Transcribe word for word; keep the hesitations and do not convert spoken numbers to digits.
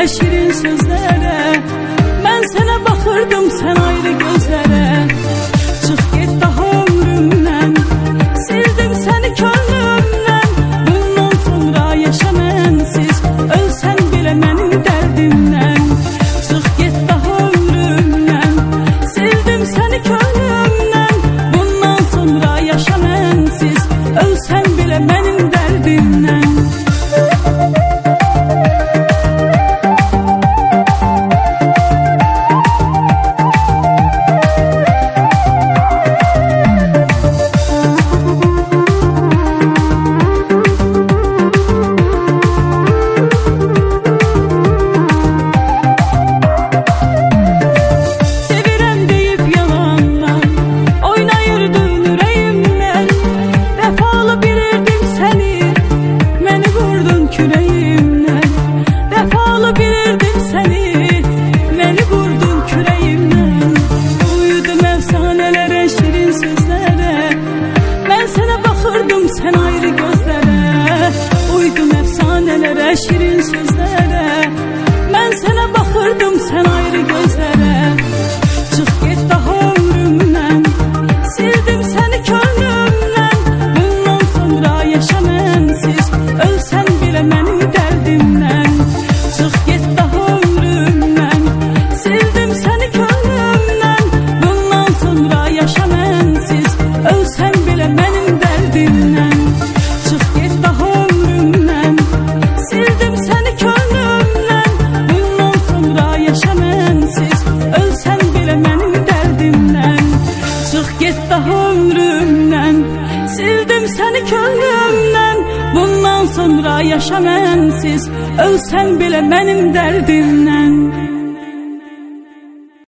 şirin sözlərə. Mən sənə baxırdım, sən ayrı gözlərə. Çıx get daha ömrümdən, sildim səni könlümdən. Bundan sonra yaşa mənsiz, ölsən belə mənim dərdimdən. Çıx get daha ömrümdən, sildim səni könlümdən. Bundan sonra yaşa mənsiz, ölsən belə mənim dərdimdən. Sən ayrı gözlərə, uydum əfsanələrə, şirin sözlərə. Mən sənə baxırdım, sən ayrı gözlərə. Çıx get daha ömrümdən, sildim səni könlümdən. Bundan sonra yaşa mənsiz, ölsən belə mənim dərdimdən. Çıx get daha ömrümdən, sildim səni könlümdən. Bundan sonra yaşa mənsiz, ölsən belə mənim dərdimdən. Çıx get daha ömrümdən, sildim səni könlümdən. Bundan sonra yaşa mənsiz, ölsən belə mənim dərdimdən. Çıx get daha ömrümdən, sildim səni könlümdən. Bundan sonra yaşa mənsiz, ölsən belə mənim dərdimdən.